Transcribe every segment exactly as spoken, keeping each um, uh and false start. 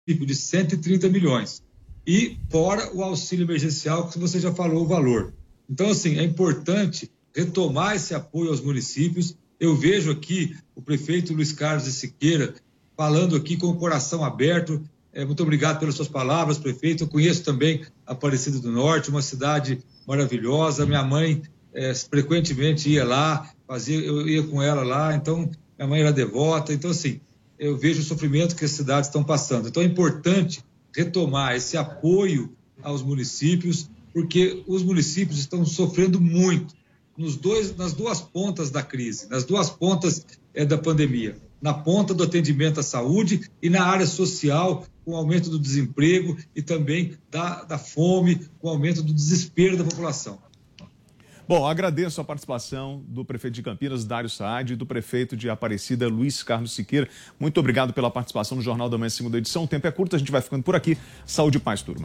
de cento e trinta milhões. E fora o auxílio emergencial, que você já falou o valor. Então, assim, é importante retomar esse apoio aos municípios. Eu vejo aqui o prefeito Luiz Carlos de Siqueira falando aqui com o coração aberto. É, muito obrigado pelas suas palavras, prefeito. Eu conheço também Aparecida do Norte, uma cidade maravilhosa. Minha mãe é, frequentemente ia lá, fazia, eu ia com ela lá, então minha mãe era devota. Então, assim, eu vejo o sofrimento que as cidades estão passando. Então, é importante retomar esse apoio aos municípios, porque os municípios estão sofrendo muito nos dois, nas duas pontas da crise, nas duas pontas é, da pandemia, na ponta do atendimento à saúde e na área social, com o aumento do desemprego e também da, da fome, com o aumento do desespero da população. Bom, agradeço a participação do prefeito de Campinas, Dário Saad, e do prefeito de Aparecida, Luiz Carlos Siqueira. Muito obrigado pela participação no Jornal da Manhã, segunda edição. O tempo é curto, a gente vai ficando por aqui. Saúde e paz, turma.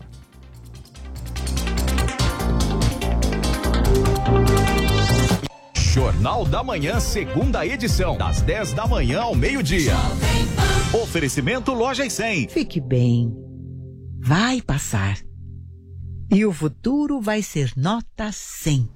Jornal da Manhã, segunda edição, das dez da manhã ao meio-dia. Oferecimento Loja e cem. Fique bem. Vai passar. E o futuro vai ser nota cem.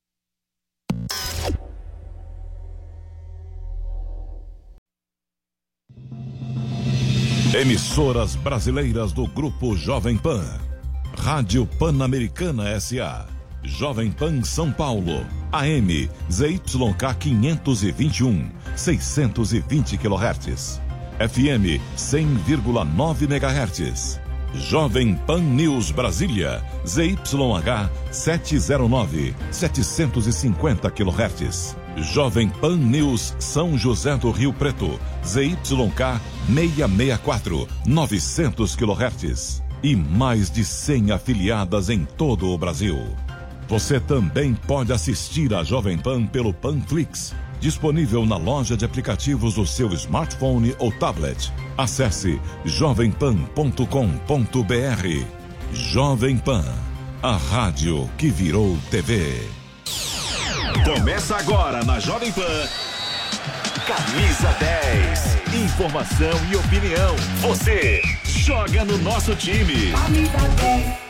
Emissoras brasileiras do Grupo Jovem Pan. Rádio Pan-Americana S A. Jovem Pan São Paulo. A M Z Y K quinhentos e vinte e um, seiscentos e vinte quilohertz. F M cem vírgula nove megahertz. Jovem Pan News Brasília. Z Y H setecentos e nove, setecentos e cinquenta quilohertz. Jovem Pan News São José do Rio Preto. Z Y K seiscentos e sessenta e quatro, novecentos quilohertz. E mais de cem afiliadas em todo o Brasil. Você também pode assistir a Jovem Pan pelo Panflix, disponível na loja de aplicativos do seu smartphone ou tablet. Acesse jovem pan ponto com ponto b r. Jovem Pan, a rádio que virou T V. Começa agora na Jovem Pan. Camisa dez. Informação e opinião. Você joga no nosso time. Camisa dez.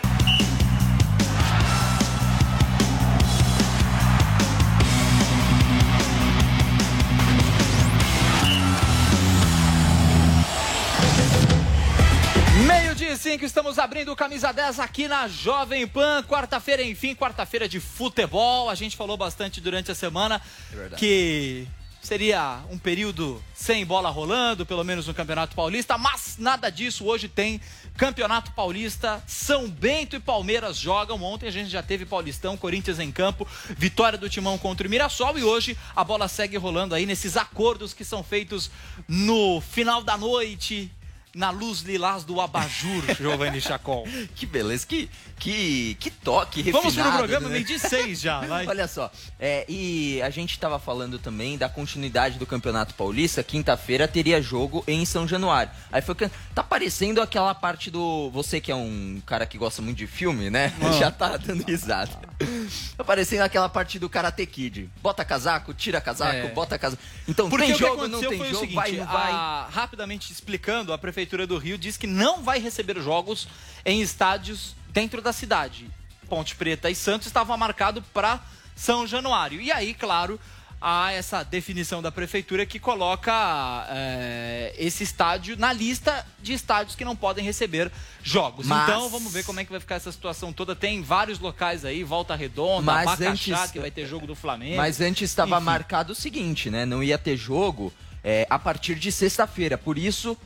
Meio-dia e cinco, estamos abrindo o Camisa dez aqui na Jovem Pan. Quarta-feira, enfim, quarta-feira de futebol. A gente falou bastante durante a semana é que seria um período sem bola rolando, pelo menos no Campeonato Paulista, mas nada disso. Hoje tem Campeonato Paulista, São Bento e Palmeiras jogam. Ontem a gente já teve Paulistão, Corinthians em campo, vitória do Timão contra o Mirassol, e hoje a bola segue rolando aí nesses acordos que são feitos no final da noite, na luz lilás do abajur, Giovanni Chacon. Que beleza, que, que, que toque refinado. Vamos pro programa, né? meio de seis já, vai. Olha só, é, e a gente estava falando também da continuidade do Campeonato Paulista. Quinta-feira teria jogo em São Januário. Aí foi, tá parecendo aquela parte do... Você que é um cara que gosta muito de filme, né? Ah. Já tá dando risada. Tá parecendo aquela parte do Karate Kid. Bota casaco, tira casaco, é. bota casaco. Então, porque tem o jogo, que não tem foi jogo, o seguinte, vai, não vai. A, rapidamente explicando, a Prefeitura do Rio diz que não vai receber jogos em estádios dentro da cidade. Ponte Preta e Santos estava marcado para São Januário. E aí, claro, há essa definição da Prefeitura que coloca é, esse estádio na lista de estádios que não podem receber jogos. Mas... Então, vamos ver como é que vai ficar essa situação toda. Tem vários locais aí, Volta Redonda, Mas Bacaxá, antes... que vai ter jogo do Flamengo. Mas antes estava Enfim. marcado o seguinte, né? Não ia ter jogo é, a partir de sexta-feira. Por isso,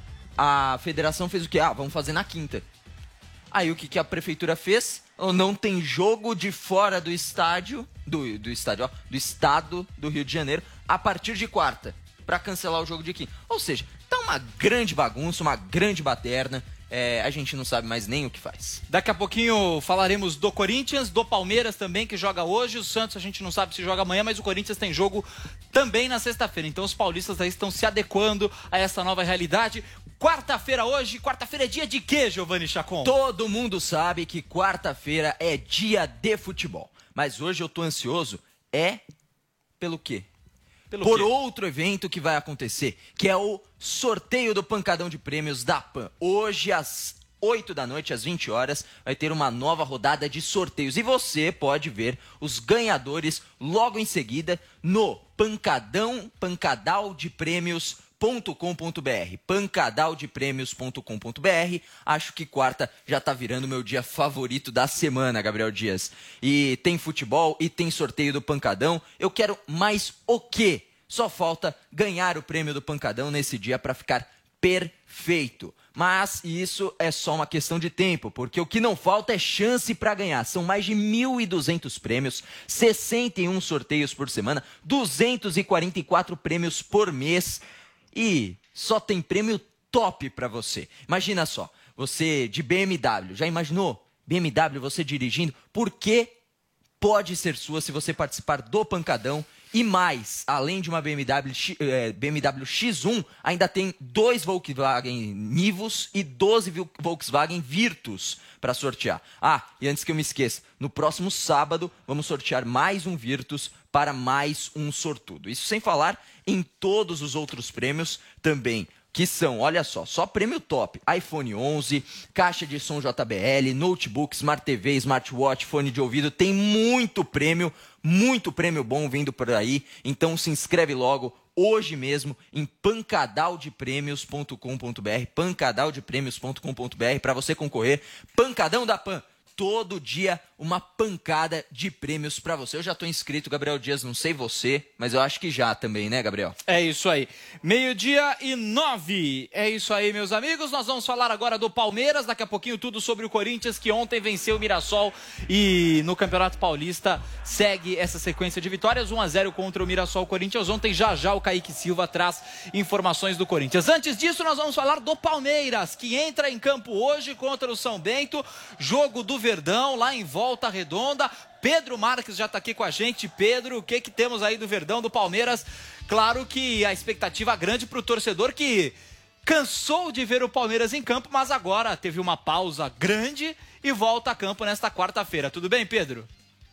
a federação fez o quê? Ah, vamos fazer na quinta. Aí o que, que a prefeitura fez? Não tem jogo de fora do estádio, do, do estádio, ó, do estado do Rio de Janeiro, a partir de quarta, para cancelar o jogo de quinta. Ou seja, tá uma grande bagunça, uma grande baderna. É, a gente não sabe mais nem o que faz. Daqui a pouquinho falaremos do Corinthians, do Palmeiras também, que joga hoje. O Santos a gente não sabe se joga amanhã, mas o Corinthians tem jogo também na sexta-feira. Então os paulistas aí estão se adequando a essa nova realidade. Quarta-feira hoje, quarta-feira é dia de quê, Giovanni Chacon? Todo mundo sabe que quarta-feira é dia de futebol. Mas hoje eu tô ansioso, é pelo quê? Pelo por quê? Outro evento que vai acontecer, que é o sorteio do Pancadão de Prêmios da Pan. Hoje, às oito da noite, às vinte horas, vai ter uma nova rodada de sorteios. E você pode ver os ganhadores logo em seguida no Pancadão, pancadal de prêmios ponto com ponto br, pancadal de prêmios ponto com ponto br. Acho que quarta já tá virando meu dia favorito da semana, Gabriel Dias. E tem futebol e tem sorteio do Pancadão. Eu quero mais o quê? Só falta ganhar o prêmio do Pancadão nesse dia para ficar perfeito. Mas isso é só uma questão de tempo, porque o que não falta é chance para ganhar. São mais de mil e duzentos prêmios, sessenta e um sorteios por semana, duzentos e quarenta e quatro prêmios por mês. E só tem prêmio top para você. Imagina só, você de B M W, já imaginou? B M W, você dirigindo, por que pode ser sua se você participar do Pancadão? E mais, além de uma B M W, eh, B M W X um, ainda tem dois Volkswagen Nivus e doze Volkswagen Virtus para sortear. Ah, e antes que eu me esqueça, no próximo sábado vamos sortear mais um Virtus para mais um sortudo. Isso sem falar em todos os outros prêmios também, que são, olha só, só prêmio top: iPhone onze, caixa de som J B L, notebook, Smart T V, smartwatch, fone de ouvido. Tem muito prêmio, muito prêmio bom vindo por aí. Então se inscreve logo, hoje mesmo, em pancadal de prêmios ponto com ponto br, pancadal de prêmios ponto com ponto br, para você concorrer. Pancadão da Pan. Todo dia uma pancada de prêmios pra você. Eu já tô inscrito, Gabriel Dias, não sei você, mas eu acho que já também, né, Gabriel? É isso aí. Meio-dia e nove. É isso aí, meus amigos. Nós vamos falar agora do Palmeiras. Daqui a pouquinho tudo sobre o Corinthians, que ontem venceu o Mirassol. E no Campeonato Paulista segue essa sequência de vitórias. um a zero contra o Mirassol Corinthians. Ontem já já o Kaique Silva traz informações do Corinthians. Antes disso, nós vamos falar do Palmeiras, que entra em campo hoje contra o São Bento. Jogo do Verdão, lá em Volta Redonda. Pedro Marques já está aqui com a gente. Pedro, o que que temos aí do Verdão, do Palmeiras? Claro que a expectativa grande para o torcedor que cansou de ver o Palmeiras em campo, mas agora teve uma pausa grande e volta a campo nesta quarta-feira. Tudo bem, Pedro?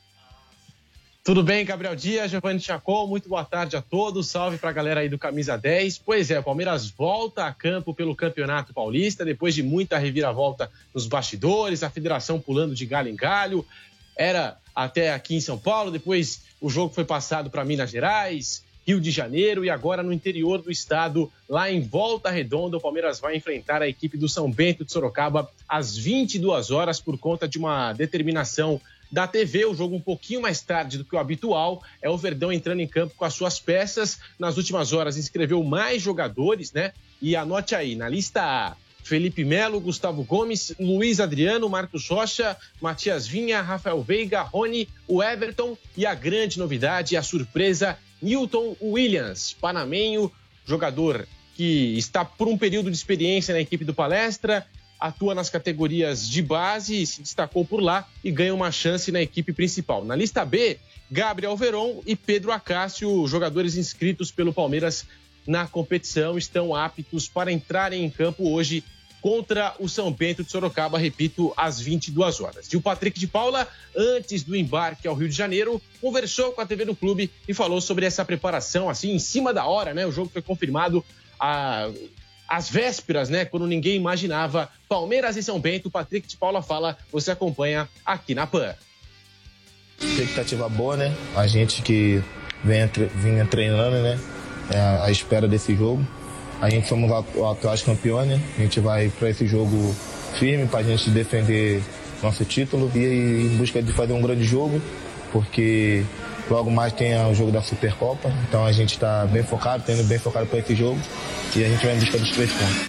Tudo bem, Gabriel Dias, Giovanni Chacon, muito boa tarde a todos, salve pra galera aí do Camisa dez. Pois é, o Palmeiras volta a campo pelo Campeonato Paulista, depois de muita reviravolta nos bastidores, a federação pulando de galho em galho, era até aqui em São Paulo, depois o jogo foi passado para Minas Gerais, Rio de Janeiro e agora no interior do estado, lá em Volta Redonda, o Palmeiras vai enfrentar a equipe do São Bento de Sorocaba às vinte e duas horas por conta de uma determinação da T V. O jogo um pouquinho mais tarde do que o habitual, é o Verdão entrando em campo com as suas peças. Nas últimas horas inscreveu mais jogadores, né? E anote aí, na lista A, Felipe Melo, Gustavo Gomes, Luiz Adriano, Marcos Rocha, Matias Vinha, Rafael Veiga, Rony, o Everton e a grande novidade, a surpresa, Newton Williams, panamenho, jogador que está por um período de experiência na equipe do Palestra, atua nas categorias de base, se destacou por lá e ganha uma chance na equipe principal. Na lista B, Gabriel Veron e Pedro Acácio, jogadores inscritos pelo Palmeiras na competição, estão aptos para entrarem em campo hoje contra o São Bento de Sorocaba, repito, às vinte e duas horas. E o Patrick de Paula, antes do embarque ao Rio de Janeiro, conversou com a T V do clube e falou sobre essa preparação, assim, em cima da hora, né? O jogo foi confirmado a... às vésperas, né, quando ninguém imaginava. Palmeiras e São Bento, Patrick de Paula fala, você acompanha aqui na Pan. Expectativa boa, né? A gente que vem, vinha treinando, né, é a espera desse jogo. A gente somos o atuais campeões, né? A gente vai para esse jogo firme para a gente defender nosso título e em busca de fazer um grande jogo, porque logo mais tem o jogo da Supercopa, então a gente está bem focado, tendo bem focado para esse jogo e a gente vai em busca dos três pontos.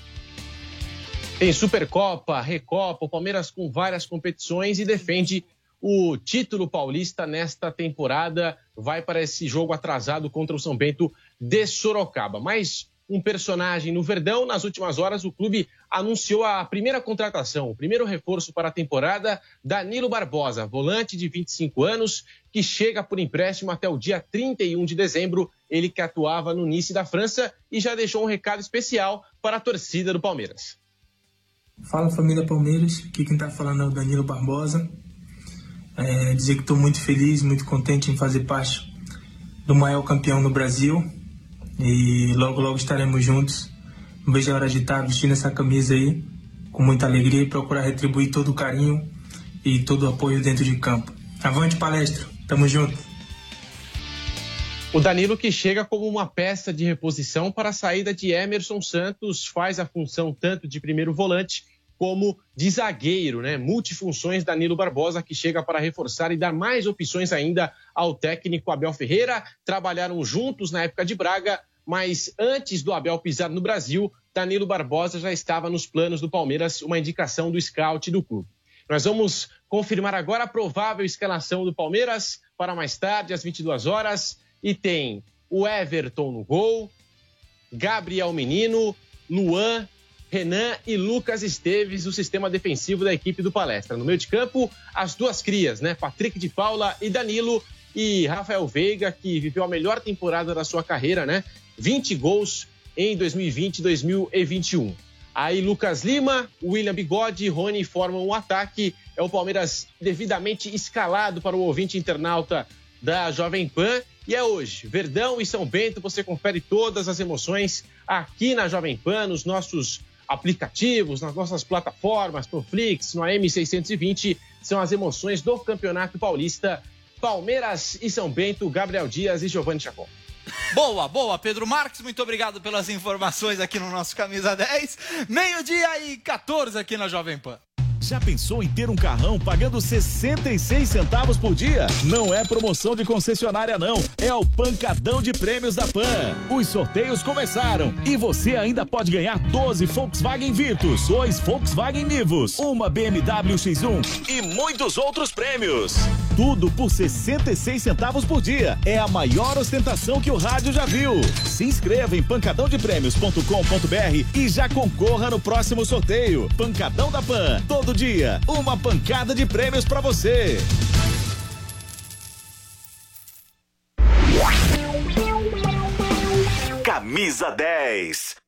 Tem Supercopa, Recopa, o Palmeiras com várias competições e defende o título paulista nesta temporada. Vai para esse jogo atrasado contra o São Bento de Sorocaba. Mais um personagem no Verdão. Nas últimas horas, o clube anunciou a primeira contratação, o primeiro reforço para a temporada, Danilo Barbosa, volante de vinte e cinco anos, que chega por empréstimo até o dia trinta e um de dezembro. Ele que atuava no Nice da França e já deixou um recado especial para a torcida do Palmeiras. Fala, família Palmeiras, aqui quem está falando é o Danilo Barbosa. É, dizer que estou muito feliz, muito contente em fazer parte do maior campeão no Brasil e logo, logo estaremos juntos. Não vejo a hora de estar vestindo essa camisa aí com muita alegria e procurar retribuir todo o carinho e todo o apoio dentro de campo. Avante palestra, tamo junto. O Danilo, que chega como uma peça de reposição para a saída de Emerson Santos, faz a função tanto de primeiro volante como de zagueiro, né? Multifunções Danilo Barbosa, que chega para reforçar e dar mais opções ainda ao técnico Abel Ferreira. Trabalharam juntos na época de Braga, mas antes do Abel pisar no Brasil, Danilo Barbosa já estava nos planos do Palmeiras, uma indicação do scout do clube. Nós vamos confirmar agora a provável escalação do Palmeiras para mais tarde, às vinte e duas horas. E tem o Everton no gol, Gabriel Menino, Luan, Renan e Lucas Esteves, o sistema defensivo da equipe do Palestra. No meio de campo, as duas crias, né? Patrick de Paula e Danilo, e Rafael Veiga, que viveu a melhor temporada da sua carreira, né? vinte gols em dois mil e vinte e dois mil e vinte e um. Aí Lucas Lima, William Bigode e Rony formam um ataque. É o Palmeiras devidamente escalado para o ouvinte internauta da Jovem Pan. E é hoje, Verdão e São Bento, você confere todas as emoções aqui na Jovem Pan, nos nossos aplicativos, nas nossas plataformas, no Flix, no A M seiscentos e vinte, são as emoções do Campeonato Paulista. Palmeiras e São Bento, Gabriel Dias e Giovanni Chacon. Boa, boa, Pedro Marques, muito obrigado pelas informações aqui no nosso Camisa dez. Meio-dia e quatorze aqui na Jovem Pan. Já pensou em ter um carrão pagando sessenta e seis centavos por dia? Não é promoção de concessionária não, é o pancadão de prêmios da Pan. Os sorteios começaram e você ainda pode ganhar doze Volkswagen Virtus, dois Volkswagen Nivus, uma B M W X um e muitos outros prêmios. Tudo por sessenta e seis centavos por dia. É a maior ostentação que o rádio já viu. Se inscreva em pancadão de prêmios ponto com ponto b r e já concorra no próximo sorteio. Pancadão da Pan, todo dia, uma pancada de prêmios pra você. Camisa dez.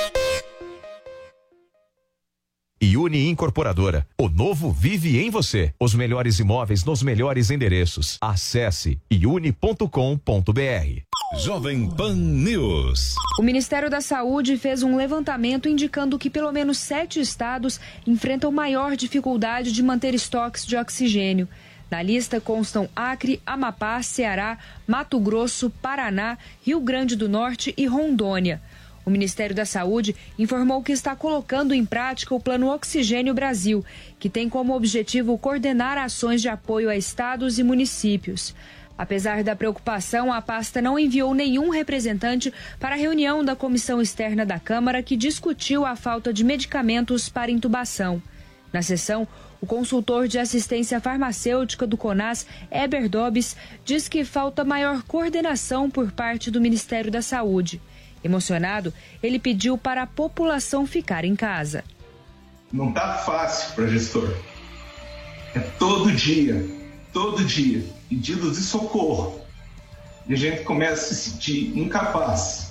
Uni Incorporadora. O novo vive em você. Os melhores imóveis nos melhores endereços. Acesse iuni ponto com ponto b r. Jovem Pan News. O Ministério da Saúde fez um levantamento indicando que pelo menos sete estados enfrentam maior dificuldade de manter estoques de oxigênio. Na lista constam Acre, Amapá, Ceará, Mato Grosso, Paraná, Rio Grande do Norte e Rondônia. O Ministério da Saúde informou que está colocando em prática o Plano Oxigênio Brasil, que tem como objetivo coordenar ações de apoio a estados e municípios. Apesar da preocupação, a pasta não enviou nenhum representante para a reunião da comissão externa da Câmara que discutiu a falta de medicamentos para intubação. Na sessão, o consultor de assistência farmacêutica do CONAS, Eber Dobbs, diz que falta maior coordenação por parte do Ministério da Saúde. Emocionado, ele pediu para a população ficar em casa. Não está fácil para gestor. É todo dia, todo dia, pedidos de socorro. E a gente começa a se sentir incapaz.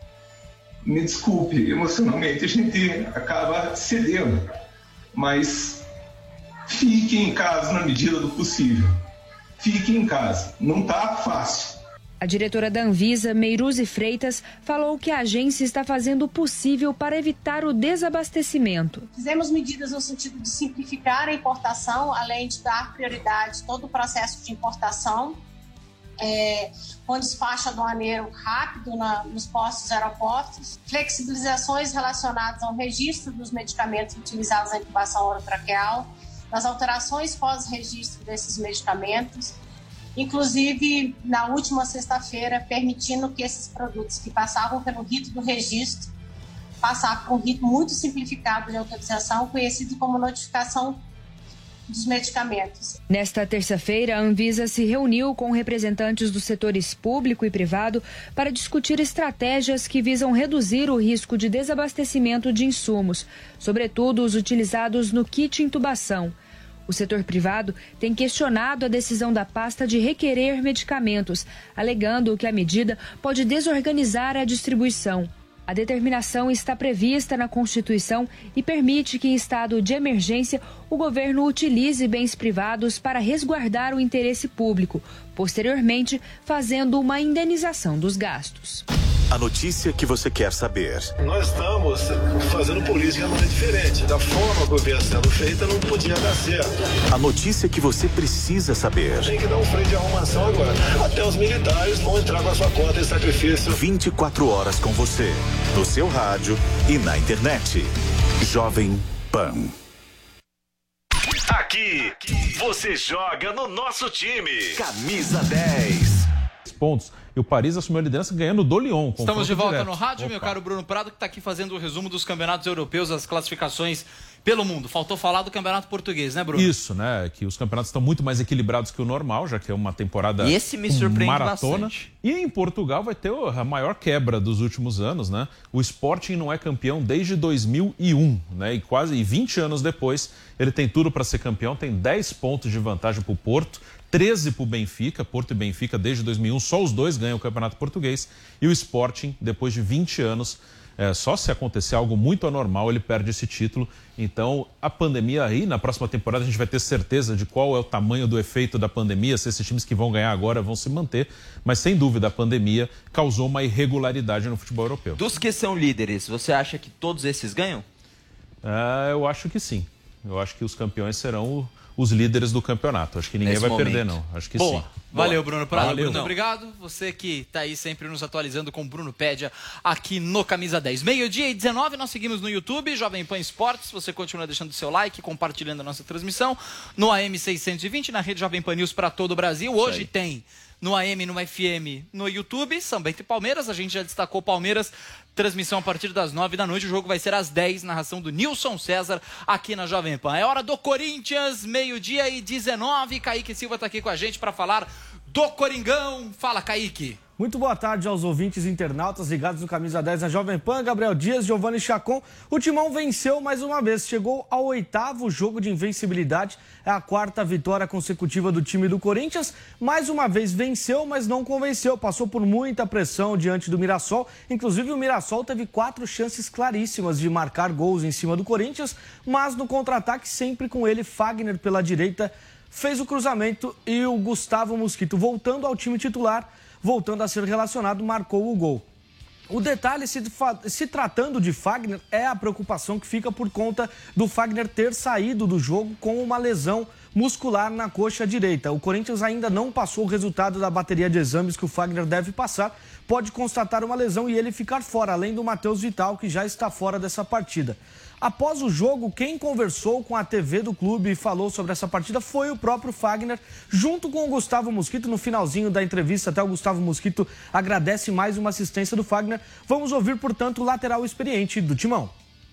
Me desculpe, emocionalmente a gente acaba cedendo. Mas fique em casa na medida do possível. Fique em casa, não está fácil. A diretora da Anvisa, Meiruzi Freitas, falou que a agência está fazendo o possível para evitar o desabastecimento. Fizemos medidas no sentido de simplificar a importação, além de dar prioridade a todo o processo de importação, é, com despacho aduaneiro rápido na, nos postos e aeroportos, flexibilizações relacionadas ao registro dos medicamentos utilizados na intubação orotraqueal, nas alterações pós-registro desses medicamentos, inclusive, na última sexta-feira, permitindo que esses produtos que passavam pelo rito do registro passassem por um rito muito simplificado de autorização, conhecido como notificação dos medicamentos. Nesta terça-feira, a Anvisa se reuniu com representantes dos setores público e privado para discutir estratégias que visam reduzir o risco de desabastecimento de insumos, sobretudo os utilizados no kit intubação. O setor privado tem questionado a decisão da pasta de requerer medicamentos, alegando que a medida pode desorganizar a distribuição. A determinação está prevista na Constituição e permite que, em estado de emergência, o governo utilize bens privados para resguardar o interesse público, posteriormente fazendo uma indenização dos gastos. A notícia que você quer saber. Nós estamos fazendo política de maneira diferente. Da forma que vinha sendo feita, não podia dar certo. A notícia que você precisa saber. Tem que dar um freio de arrumação agora. Até os militares vão entrar com a sua conta em sacrifício. vinte e quatro horas com você. No seu rádio e na internet. Jovem Pan. Aqui, você joga no nosso time. Camisa dez. Pontos. E o Paris assumiu a liderança ganhando do Lyon. Estamos de volta direto. no rádio, Opa. meu caro Bruno Prado, que está aqui fazendo o resumo dos campeonatos europeus, as classificações pelo mundo. Faltou falar do campeonato português, né, Bruno? Isso, né? Que os campeonatos estão muito mais equilibrados que o normal, já que é uma temporada Esse me surpreende maratona. bastante. E em Portugal vai ter a maior quebra dos últimos anos, né? O Sporting não é campeão desde dois mil e um, né? E quase vinte anos depois, ele tem tudo para ser campeão, tem dez pontos de vantagem para o Porto, treze para o Benfica, Porto e Benfica desde dois mil e um, só os dois ganham o Campeonato Português. E o Sporting, depois de vinte anos, é, só se acontecer algo muito anormal, ele perde esse título. Então, a pandemia aí, na próxima temporada, a gente vai ter certeza de qual é o tamanho do efeito da pandemia, se esses times que vão ganhar agora vão se manter. Mas, sem dúvida, a pandemia causou uma irregularidade no futebol europeu. Dos que são líderes, você acha que todos esses ganham? É, eu acho que sim. Eu acho que os campeões serão o... os líderes do campeonato. Acho que ninguém Nesse vai momento. perder, não. Acho que Boa. sim. Valeu, Bruno Prado. Valeu. Muito obrigado. Você que está aí sempre nos atualizando com o Bruno Pédia aqui no Camisa dez. Meio-dia e dezenove, nós seguimos no YouTube, Jovem Pan Esportes. Você continua deixando seu like, compartilhando a nossa transmissão no A M seiscentos e vinte, na rede Jovem Pan News para todo o Brasil. Hoje tem no A M, no F M, no YouTube, São Bento e Palmeiras. A gente já destacou Palmeiras. Transmissão a partir das nove da noite. O jogo vai ser às dez, narração do Nilson César aqui na Jovem Pan. É hora do Corinthians, meio-dia e dezenove. Kaique Silva está aqui com a gente para falar do Coringão. Fala, Kaique. Muito boa tarde aos ouvintes internautas ligados no Camisa dez na Jovem Pan. Gabriel Dias, Giovanni Chacon. O Timão venceu mais uma vez. Chegou ao oitavo jogo de invencibilidade. É a quarta vitória consecutiva do time do Corinthians. Mais uma vez venceu, mas não convenceu. Passou por muita pressão diante do Mirassol. Inclusive o Mirassol teve quatro chances claríssimas de marcar gols em cima do Corinthians. Mas no contra-ataque, sempre com ele, Fagner pela direita, fez o cruzamento e o Gustavo Mosquito, voltando ao time titular, voltando a ser relacionado, marcou o gol. O detalhe, se, se tratando de Fagner, é a preocupação que fica por conta do Fagner ter saído do jogo com uma lesão muscular na coxa direita. O Corinthians ainda não passou o resultado da bateria de exames que o Fagner deve passar. Pode constatar uma lesão e ele ficar fora, além do Matheus Vital, que já está fora dessa partida. Após o jogo, quem conversou com a T V do clube e falou sobre essa partida foi o próprio Fagner, junto com o Gustavo Mosquito. No finalzinho da entrevista, até o Gustavo Mosquito agradece mais uma assistência do Fagner. Vamos ouvir, portanto, o lateral experiente do Timão.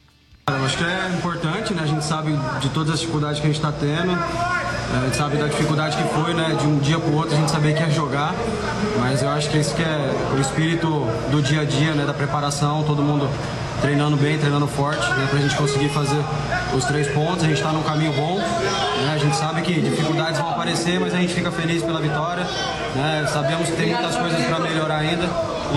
Eu acho que é importante, né? A gente sabe de todas as dificuldades que a gente está tendo, a gente sabe da dificuldade que foi, né? De um dia para o outro a gente saber que ia jogar, mas eu acho que esse que é o espírito do dia a dia, né? Da preparação, todo mundo treinando bem, treinando forte, né? Para a gente conseguir fazer os três pontos. A gente está num caminho bom, né? A gente sabe que dificuldades vão aparecer, mas a gente fica feliz pela vitória, né? Sabemos que tem muitas coisas para melhorar ainda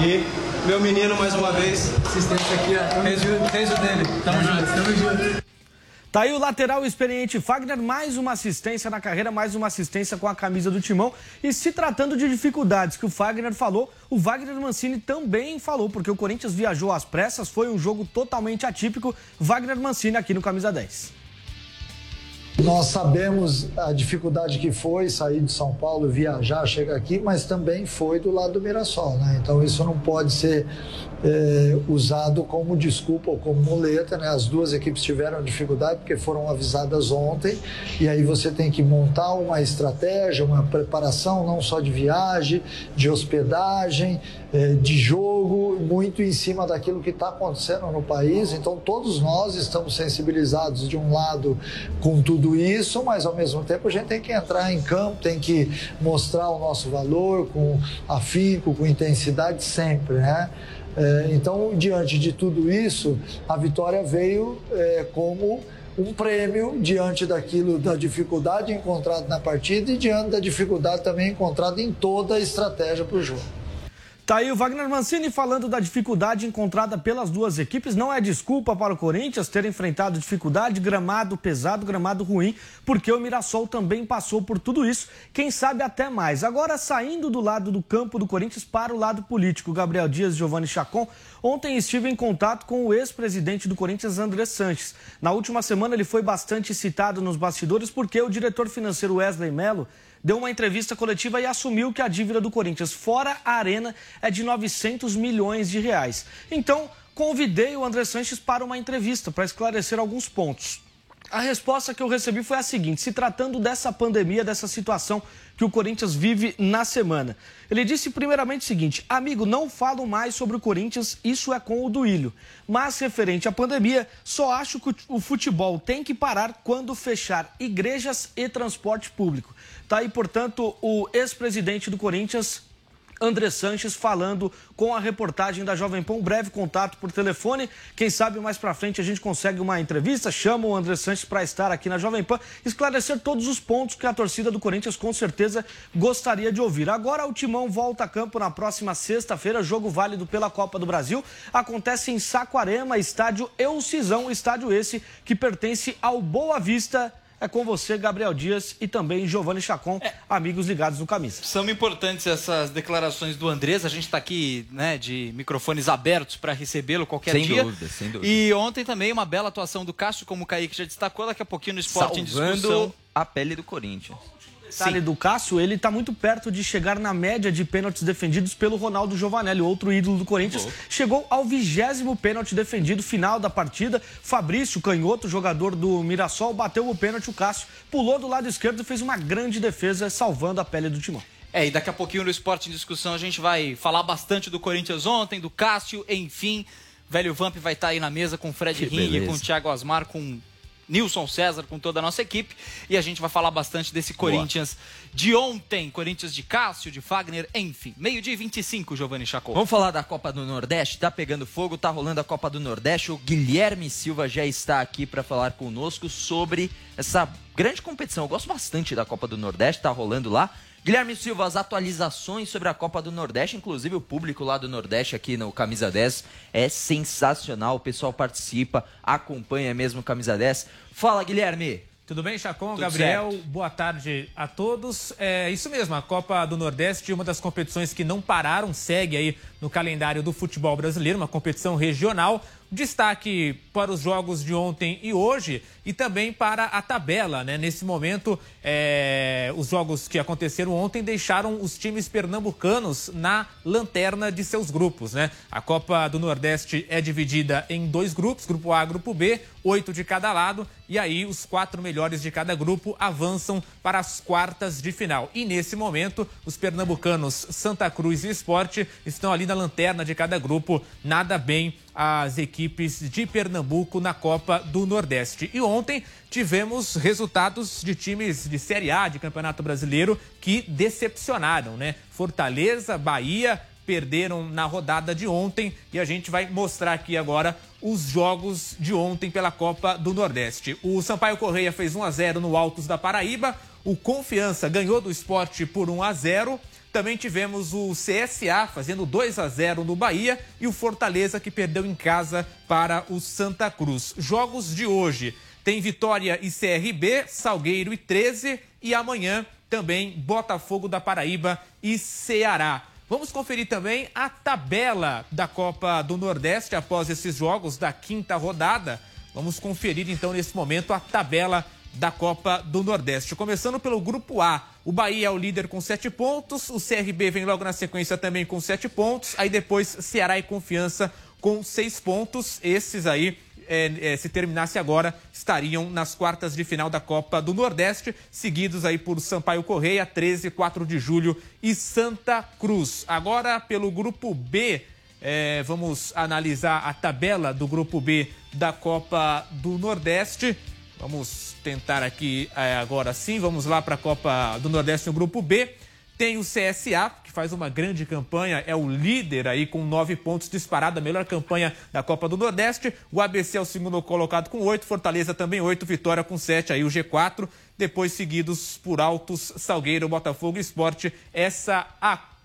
e meu menino, mais uma vez, assistência aqui, ó, fez, fez o dele. Tamo junto, tamo junto. Tá aí o lateral experiente Fagner, mais uma assistência na carreira, mais uma assistência com a camisa do Timão. E se tratando de dificuldades que o Fagner falou, o Wagner Mancini também falou, porque o Corinthians viajou às pressas, foi um jogo totalmente atípico. Wagner Mancini aqui no Camisa dez. Nós sabemos a dificuldade que foi sair de São Paulo, viajar, chegar aqui, mas também foi do lado do Mirassol, né? Então isso não pode ser é, usado como desculpa ou como muleta, né? As duas equipes tiveram dificuldade porque foram avisadas ontem e aí você tem que montar uma estratégia, uma preparação não só de viagem, de hospedagem, é, de jogo, muito em cima daquilo que está acontecendo no país. Então todos nós estamos sensibilizados de um lado com tudo isso, mas ao mesmo tempo a gente tem que entrar em campo, tem que mostrar o nosso valor com afinco, com intensidade sempre, né? É, então, diante de tudo isso, a vitória veio é, como um prêmio diante daquilo, da dificuldade encontrada na partida e diante da dificuldade também encontrada em toda a estratégia para o jogo. Tá aí o Wagner Mancini falando da dificuldade encontrada pelas duas equipes. Não é desculpa para o Corinthians ter enfrentado dificuldade, gramado pesado, gramado ruim, porque o Mirassol também passou por tudo isso, quem sabe até mais. Agora, saindo do lado do campo do Corinthians para o lado político, Gabriel Dias e Giovanni Chacon, ontem estive em contato com o ex-presidente do Corinthians, André Sanches. Na última semana ele foi bastante citado nos bastidores porque o diretor financeiro Wesley Mello deu uma entrevista coletiva e assumiu que a dívida do Corinthians fora a arena é de novecentos milhões de reais. Então, convidei o André Sanches para uma entrevista para esclarecer alguns pontos. A resposta que eu recebi foi a seguinte: se tratando dessa pandemia, dessa situação que o Corinthians vive na semana. Ele disse primeiramente o seguinte: amigo, não falo mais sobre o Corinthians, isso é com o Duílio. Mas referente à pandemia, só acho que o futebol tem que parar quando fechar igrejas e transporte público. Tá aí, portanto, o ex-presidente do Corinthians, André Sanches, falando com a reportagem da Jovem Pan. Um breve contato por telefone. Quem sabe mais pra frente a gente consegue uma entrevista, chama o André Sanches para estar aqui na Jovem Pan, esclarecer todos os pontos que a torcida do Corinthians com certeza gostaria de ouvir. Agora o Timão volta a campo na próxima sexta-feira, jogo válido pela Copa do Brasil. Acontece em Saquarema, estádio Eucisão, estádio esse que pertence ao Boa Vista. É com você, Gabriel Dias, e também Giovanni Chacon, é. amigos ligados no Camisa. São importantes essas declarações do Andrés. A gente está aqui, né, de microfones abertos para recebê-lo qualquer sem dia. Dúvida, sem dúvida. E ontem também uma bela atuação do Cássio, como o Kaique já destacou, daqui a pouquinho no Esporte em Discussão. A pele do Corinthians. Detalhe do Cássio, ele está muito perto de chegar na média de pênaltis defendidos pelo Ronaldo Giovanelli, outro ídolo do Corinthians. Boa. Chegou ao vigésimo pênalti defendido, final da partida. Fabrício, canhoto, jogador do Mirassol, bateu o pênalti, o Cássio pulou do lado esquerdo e fez uma grande defesa, salvando a pele do Timão. É, e daqui a pouquinho no Esporte em Discussão a gente vai falar bastante do Corinthians ontem, do Cássio, enfim. Velho Vamp vai estar aí na mesa com o Fred Ring, com o Thiago Asmar, com Nilson César, com toda a nossa equipe, e a gente vai falar bastante desse Corinthians Boa. de ontem, Corinthians de Cássio, de Fagner, enfim. Meio-dia e vinte e cinco, Giovanni Chacon. Vamos falar da Copa do Nordeste, tá pegando fogo, tá rolando a Copa do Nordeste, o Guilherme Silva já está aqui para falar conosco sobre essa grande competição. Eu gosto bastante da Copa do Nordeste, tá rolando lá. Guilherme Silva, as atualizações sobre a Copa do Nordeste, inclusive o público lá do Nordeste aqui no Camisa dez é sensacional, o pessoal participa, acompanha mesmo o Camisa dez. Fala, Guilherme! Tudo bem, Chacon, Tudo Gabriel? certo. Boa tarde a todos. É isso mesmo, a Copa do Nordeste, uma das competições que não pararam, segue aí no calendário do futebol brasileiro, uma competição regional. Destaque para os jogos de ontem e hoje e também para a tabela, né? Nesse momento, é, os jogos que aconteceram ontem deixaram os times pernambucanos na lanterna de seus grupos, né? A Copa do Nordeste é dividida em dois grupos, grupo A, grupo B, oito de cada lado, e aí os quatro melhores de cada grupo avançam para as quartas de final. E nesse momento, os pernambucanos Santa Cruz e Sport estão ali na lanterna de cada grupo, nada bem as equipes de Pernambuco na Copa do Nordeste. E ontem tivemos resultados de times de Série A de Campeonato Brasileiro que decepcionaram, né? Fortaleza, Bahia perderam na rodada de ontem e a gente vai mostrar aqui agora os jogos de ontem pela Copa do Nordeste. O Sampaio Correia fez um a zero no Altos da Paraíba, o Confiança ganhou do Sport por um a zero. Também tivemos o C S A fazendo dois a zero no Bahia e o Fortaleza que perdeu em casa para o Santa Cruz. Jogos de hoje tem Vitória e C R B, Salgueiro e treze e amanhã também Botafogo da Paraíba e Ceará. Vamos conferir também a tabela da Copa do Nordeste após esses jogos da quinta rodada. Vamos conferir então nesse momento a tabela da Copa do Nordeste. Começando pelo Grupo A, o Bahia é o líder com sete pontos, o C R B vem logo na sequência também com sete pontos, aí depois Ceará e Confiança com seis pontos. Esses aí, é, é, se terminasse agora, estariam nas quartas de final da Copa do Nordeste, seguidos aí por Sampaio Correia, treze, quatro de julho e Santa Cruz. Agora pelo Grupo B, é, vamos analisar a tabela do Grupo B da Copa do Nordeste. Vamos tentar aqui é, agora sim, vamos lá para a Copa do Nordeste no Grupo B. Tem o C S A, que faz uma grande campanha, é o líder aí com nove pontos disparado, a melhor campanha da Copa do Nordeste. O A B C é o segundo colocado com oito, Fortaleza também oito, Vitória com sete, aí o G quatro. Depois seguidos por Altos, Salgueiro, Botafogo e Sport. Essa a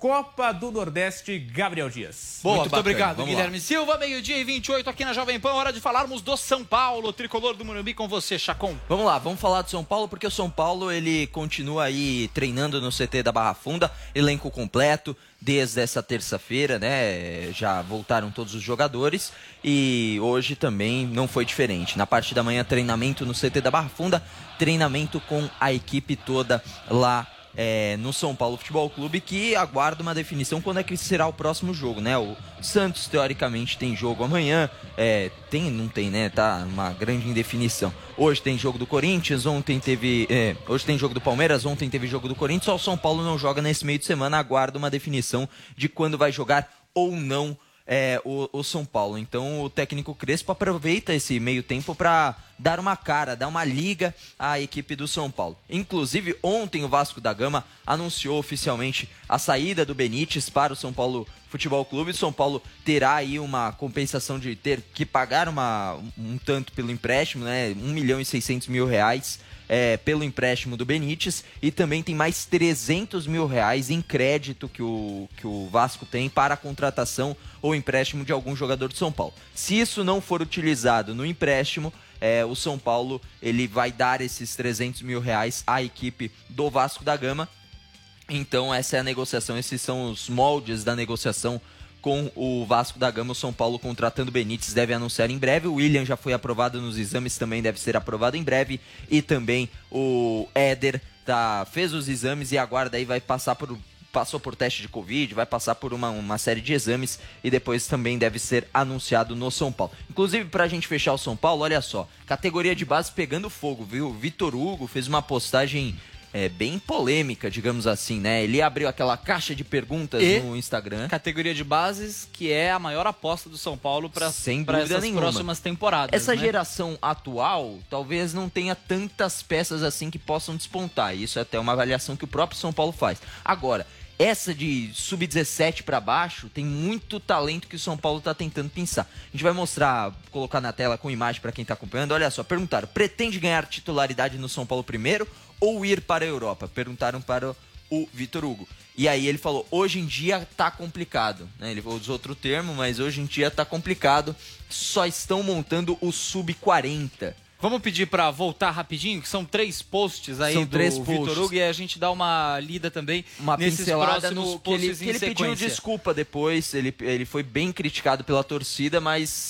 Copa do Nordeste, Gabriel Dias. Boa, muito bacana. obrigado, Vamos Guilherme lá. Silva, meio-dia e vinte e oito aqui na Jovem Pan, hora de falarmos do São Paulo, tricolor do Morumbi, com você, Chacon. Vamos lá, vamos falar do São Paulo, porque o São Paulo, ele continua aí treinando no C T da Barra Funda, elenco completo, desde essa terça-feira, né, já voltaram todos os jogadores, e hoje também não foi diferente. Na parte da manhã, treinamento no C T da Barra Funda, treinamento com a equipe toda lá É, no São Paulo Futebol Clube, que aguarda uma definição quando é que será o próximo jogo, né? O Santos, teoricamente, tem jogo amanhã, é, tem, não tem, né? Tá uma grande indefinição. Hoje tem jogo do Corinthians, ontem teve, é, hoje tem jogo do Palmeiras, ontem teve jogo do Corinthians, só o São Paulo não joga nesse meio de semana, aguarda uma definição de quando vai jogar ou não É, o, o São Paulo. Então o técnico Crespo aproveita esse meio tempo para dar uma cara, dar uma liga à equipe do São Paulo. Inclusive ontem o Vasco da Gama anunciou oficialmente a saída do Benítez para o São Paulo Futebol Clube. O São Paulo terá aí uma compensação de ter que pagar uma, um tanto pelo empréstimo, né? um milhão e seiscentos mil reais É, pelo empréstimo do Benítez, e também tem mais trezentos mil reais em crédito que o, que o Vasco tem para a contratação ou empréstimo de algum jogador de São Paulo. Se isso não for utilizado no empréstimo, é, o São Paulo ele vai dar esses trezentos mil reais à equipe do Vasco da Gama. Então essa é a negociação, esses são os moldes da negociação com o Vasco da Gama. O São Paulo contratando Benítez deve anunciar em breve. O William já foi aprovado nos exames, também deve ser aprovado em breve. E também o Éder tá, fez os exames e aguarda aí, vai passar por, passou por teste de Covid, vai passar por uma, uma série de exames e depois também deve ser anunciado no São Paulo. Inclusive, pra gente fechar o São Paulo, olha só, categoria de base pegando fogo, viu? O Vitor Hugo fez uma postagem É, bem polêmica, digamos assim, né? Ele abriu aquela caixa de perguntas e no Instagram. Categoria de bases, que é a maior aposta do São Paulo para essas nenhuma. próximas temporadas. Essa né? geração atual talvez não tenha tantas peças assim que possam despontar. Isso é até uma avaliação que o próprio São Paulo faz. Agora, essa de sub dezessete para baixo tem muito talento que o São Paulo está tentando pensar. A gente vai mostrar, colocar na tela com imagem para quem está acompanhando. Olha só, perguntaram: pretende ganhar titularidade no São Paulo primeiro ou ir para a Europa? Perguntaram para o Vitor Hugo. E aí ele falou: hoje em dia tá complicado, né? Ele usou outro termo, mas hoje em dia tá complicado. Só estão montando o sub quarenta. Vamos pedir para voltar rapidinho, que são três posts aí São do três Vitor posts. Hugo, e a gente dá uma lida também Uma nesses pincelada próximos no que ele, posts que em ele pediu sequência. desculpa depois. Ele, ele foi bem criticado pela torcida, mas